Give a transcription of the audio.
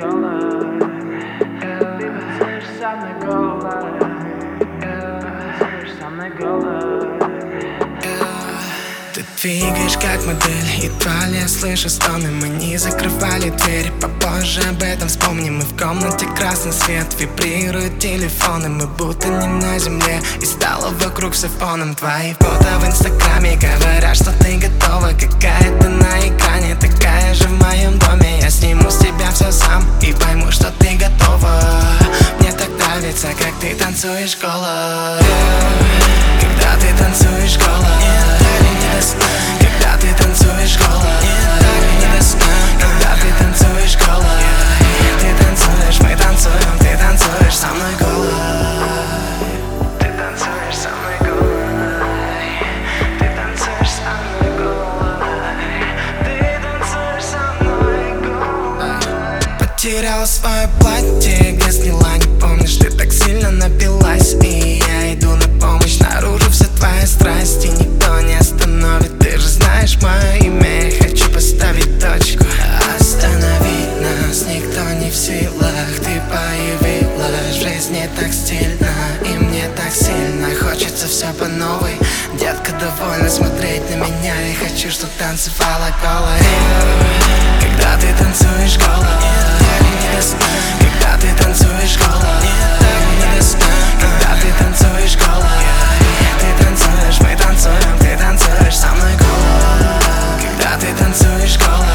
голой, ты танцуешь со мной голой, танцуешь со мной голой. Ты двигаешь как модель, едва ли я слышу стоны. Мы не закрывали дверь, попозже об этом вспомним. Мы в комнате красный свет, вибрируют телефоны. Мы будто не на земле, и стало вокруг все фоном. Твои фото в инстаграме говорят, что ты готова. Какая-то на экране, такая же в моем доме. Я сниму с тебя все сам и пойму, что ты готова. Мне так нравится, как ты танцуешь голой, когда ты танцуешь голой. Когда ты танцуешь голой, когда ты танцуешь голой, ты танцуешь, мы танцуем, ты танцуешь со мной голой, ты танцуешь со мной голой, ты танцуешь со мной голой, ты танцуешь со мной голой. Потеряла свое платье, где сняла, не помнишь, ты так сильно напилась, и я иду на помощь. Наружу вся твоя страсть, и никто не остановит. Ты же знаешь мое имя, я хочу поставить точку. Остановить нас никто не в силах. Ты появилась в жизни так стильно, и мне так сильно хочется все по новой. Детка, довольно смотреть на меня, я хочу, чтоб танцевала голой. Когда ты танцуешь голой, когда ты танцуешь голой, когда ты танцуешь голой, ты танцуешь, мы танцуем, ты танцуешь со мной голой. Когда ты танцуешь голой,